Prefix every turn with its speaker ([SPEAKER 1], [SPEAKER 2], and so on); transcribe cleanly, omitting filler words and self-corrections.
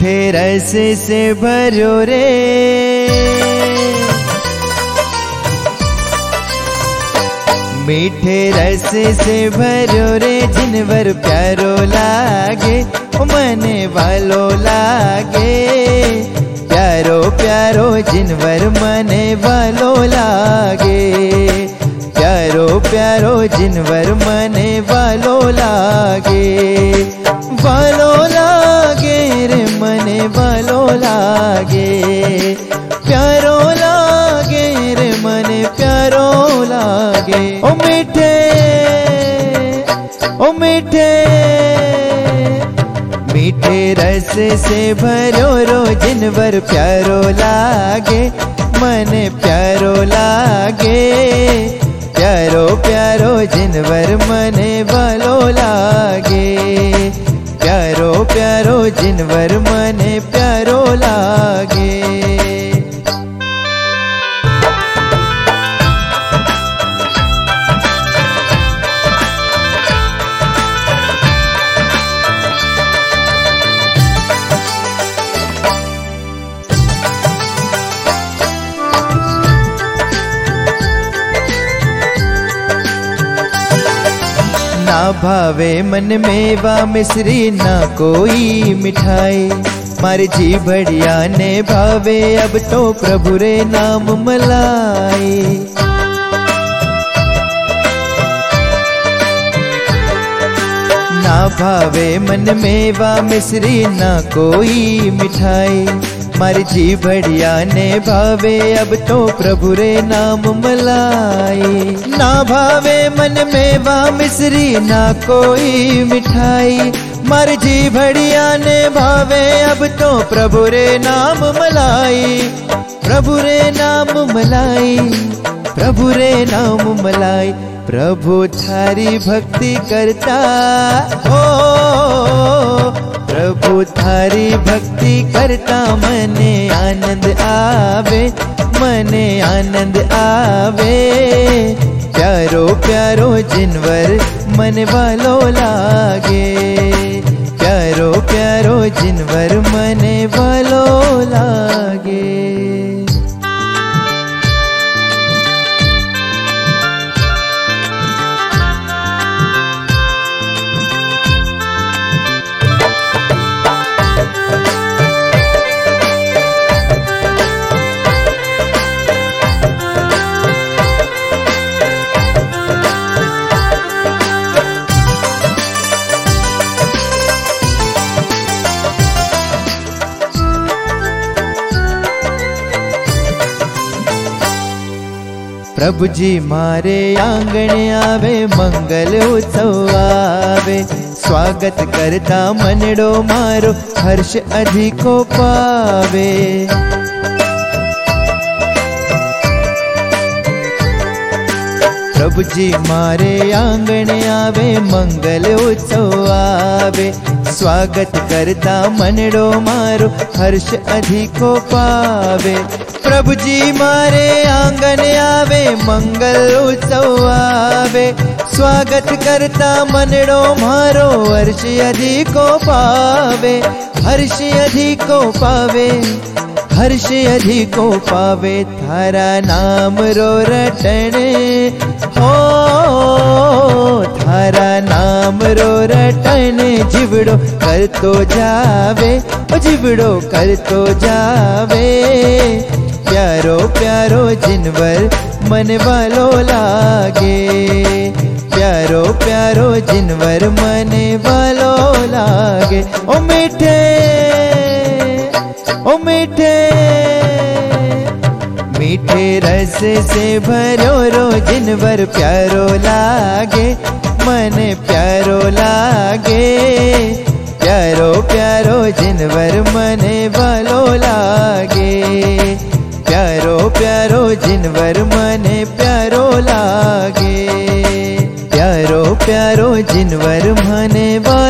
[SPEAKER 1] मीठे रस से भरो रे, मीठे रस से भरो रे, जिनवर प्यारो लागे मने वालो लागे, प्यारो प्यारो जिनवर मने वालो लागे, प्यारो प्यारो जिनवर मने वालो लागे, वालो लागे रे मने वालो लागे, प्यारो लागे रे मने प्यारो लागे। ओ मीठे ओ मीठे मीठे रस से भरो रो, जिनवर प्यारो लागे मने प्यारो लागे, प्यारो प्यारो जिनवर मने वालो लागे, प्यारो प्यारो जिनवर मने प्यारो लागे। ना भावे मन मेवा मिश्री ना कोई मिठाई, मारी जी बढ़िया ने भावे अब तो प्रभु रे नाम मलाई। ना भावे मन मेवा मिश्री ना कोई मिठाई, मारी जी बढ़िया ने भावे अब तो प्रभु रे नाम मलाई। ना भावे मन मेवा मिश्री ना कोई मिठाई, मारी जी बढ़िया ने भावे अब तो प्रभु रे नाम मलाई, प्रभु रे नाम मलाई, प्रभु रे नाम मलाई। प्रभु थारी भक्ति करता हो, प्रभु थारी भक्ति करता मने आनंद आवे, मने आनंद आवे, प्यारो प्यारो जिनवर मन वालो लागे, प्यारो प्यारो जिनवर मने वालो लागे। प्रभु जी मारे आंगण आवे, मंगल उत्सव आवे, स्वागत करता मनड़ो मारो हर्ष अधिको पावे। प्रभु जी मारे आंगण आवे, मंगल उत्सव आवे, स्वागत करता मनड़ो मारो हर्ष अधिको पावे। प्रभु जी मारे आंगन आवे, मंगल उत्सव आवे, स्वागत करता मनड़ो मारो हर्ष अधिको पावे, हर्ष अधिको पावे, हर्ष अधिको पावे। थारा नाम रो रटने हो, थारा नाम रो रटने, जिवड़ो कर तो जावे, जिवड़ो कर तो जावे, प्यारो प्यारो जिनवर मन वालो लागे, प्यारो प्यारो जिनवर मन वालो लागे। ओ मीठे ओ मीठे मीठे रस से भरो रो, जिनवर प्यारो लागे मन प्यारो लागे, प्यारो प्यारो जिनवर मन वालो लागे, प्यारो प्यारो जिनवर मने प्यारो लागे, प्यारो प्यारो जिनवर मने